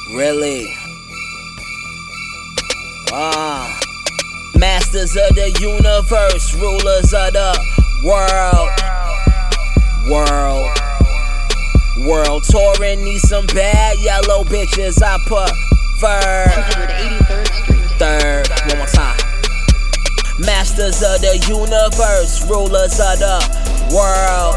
Really? Masters of the universe, rulers of the world. World touring, need some bad yellow bitches I prefer. 283rd Street. Third, one more time. Masters of the universe, rulers of the world.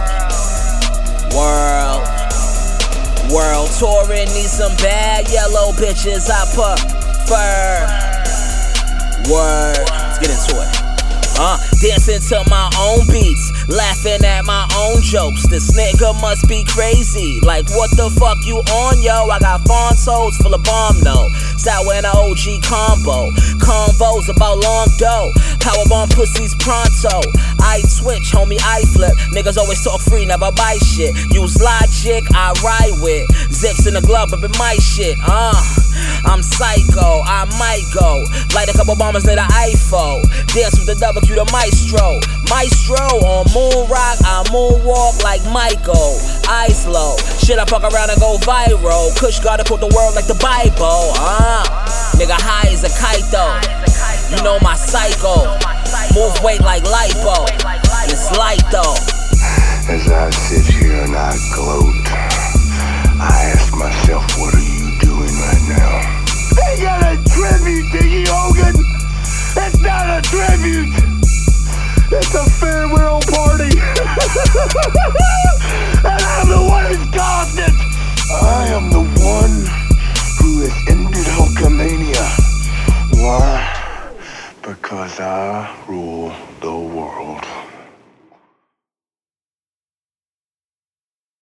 World touring, need some bad yellow bitches I prefer. Word, let's get into it. Dancing to my own beats, laughing at my own jokes. This nigga must be crazy. Like, what the fuck you on, yo? I got fawn toes full of bomb, no. Style with an OG combo. Convos about long dough. Powerbomb pussies pronto. I twitch, homie, I flip. Niggas always talk free, never buy shit. Use logic, I ride with. Zips in the glove, up in my shit. I'm psycho, I might go. Light a couple bombers near the iPhone. Dance with the W, the maestro. Maestro on moon rock, I moonwalk like Michael. Eyes low, shit I fuck around and go viral. Kush gotta quote the world like the Bible. Nigga high as a kite though. You know my psycho. Move weight like lipo. It's light though. As I sit here and